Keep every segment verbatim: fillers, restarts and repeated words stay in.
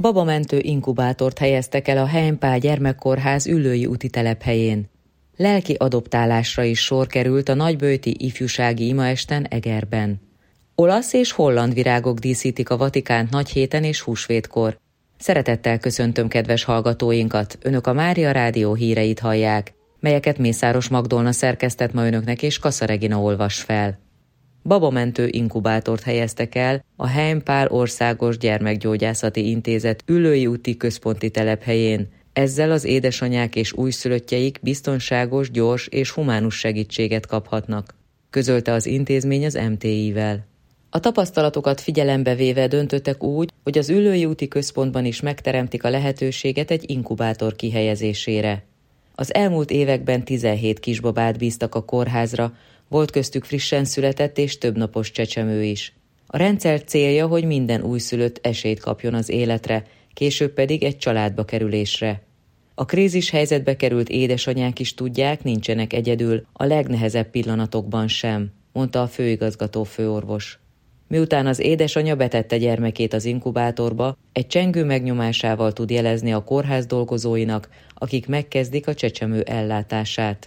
Babamentő inkubátort helyeztek el a Hein Pál Gyermekkórház Üllői úti telephelyén. Lelki adoptálásra is sor került a nagyböjti ifjúsági imaesten Egerben. Olasz és holland virágok díszítik a Vatikánt nagyhéten és húsvétkor. Szeretettel köszöntöm kedves hallgatóinkat, önök a Mária Rádió híreit hallják, melyeket Mészáros Magdolna szerkesztett ma önöknek és Kassa Regina olvas fel. Babamentő inkubátort helyeztek el a Hein Pál Országos Gyermekgyógyászati Intézet Üllői úti központi telephelyén. Ezzel az édesanyák és újszülöttjeik biztonságos, gyors és humánus segítséget kaphatnak, közölte az intézmény az em té i-vel. A tapasztalatokat figyelembe véve döntöttek úgy, hogy az Üllői úti központban is megteremtik a lehetőséget egy inkubátor kihelyezésére. Az elmúlt években tizenhét kisbabát bíztak a kórházra, volt köztük frissen született és többnapos csecsemő is. A rendszer célja, hogy minden újszülött esélyt kapjon az életre, később pedig egy családba kerülésre. A krízis helyzetbe került édesanyák is tudják, nincsenek egyedül, a legnehezebb pillanatokban sem, mondta a főigazgató főorvos. Miután az édesanya betette gyermekét az inkubátorba, egy csengő megnyomásával tud jelezni a kórház dolgozóinak, akik megkezdik a csecsemő ellátását.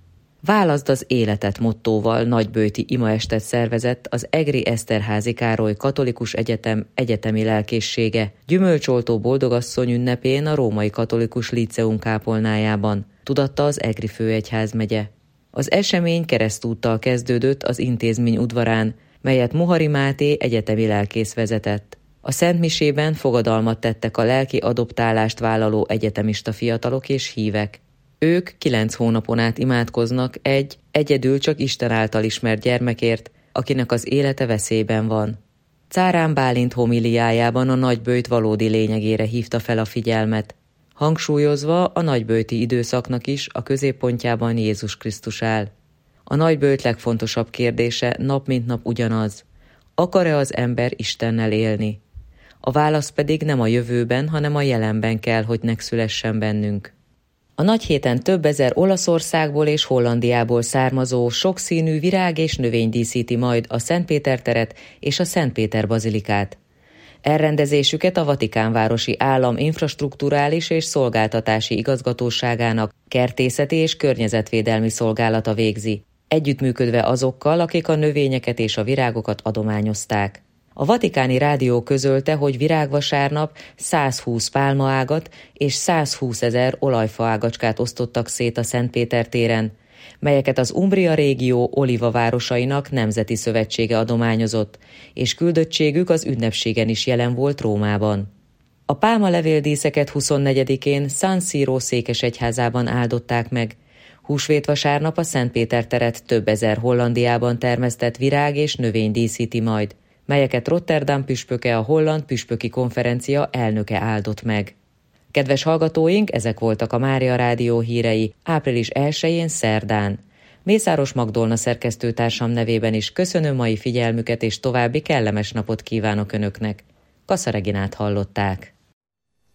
Válaszd az életet mottóval nagyböjti imaestet szervezett az Egri Eszterházy Károly Katolikus Egyetem egyetemi lelkészsége gyümölcsoltó boldogasszony ünnepén a Római Katolikus Líceum kápolnájában, tudatta az Egri főegyházmegye. Az esemény keresztúttal kezdődött az intézmény udvarán, melyet Mohari Máté egyetemi lelkész vezetett. A szentmisében fogadalmat tettek a lelki adoptálást vállaló egyetemista fiatalok és hívek. Ők kilenc hónapon át imádkoznak egy, egyedül csak Isten által ismert gyermekért, akinek az élete veszélyben van. Cárán Bálint homiliájában a nagyböjt valódi lényegére hívta fel a figyelmet, hangsúlyozva a nagyböjti időszaknak is a középpontjában Jézus Krisztus áll. A nagyböjt legfontosabb kérdése nap mint nap ugyanaz: akar-e az ember Istennel élni? A válasz pedig nem a jövőben, hanem a jelenben kell, hogy megszülessen bennünk. A nagyhéten több ezer Olaszországból és Hollandiából származó sokszínű virág és növény díszíti majd a Szentpéter teret és a Szentpéter bazilikát. Elrendezésüket a Vatikánvárosi Állam infrastrukturális és szolgáltatási igazgatóságának kertészeti és környezetvédelmi szolgálata végzi, együttműködve azokkal, akik a növényeket és a virágokat adományozták. A Vatikáni Rádió közölte, hogy virágvasárnap százhúsz pálmaágat és százhúszezer olajfaágacskát osztottak szét a Szentpéter téren, melyeket az Umbria régió olivavárosainak nemzeti szövetsége adományozott, és küldöttségük az ünnepségen is jelen volt Rómában. A pálmalevéldíszeket huszonnegyedikén San Siro székesegyházában áldották meg. Húsvétvasárnap a Szentpéter teret több ezer Hollandiában termesztett virág és növény díszíti majd, melyeket Rotterdam püspöke, a Holland Püspöki Konferencia elnöke áldott meg. Kedves hallgatóink, ezek voltak a Mária Rádió hírei április elsején szerdán. Mészáros Magdolna szerkesztőtársam nevében is köszönöm mai figyelmüket és további kellemes napot kívánok önöknek. Kassa Reginát hallották.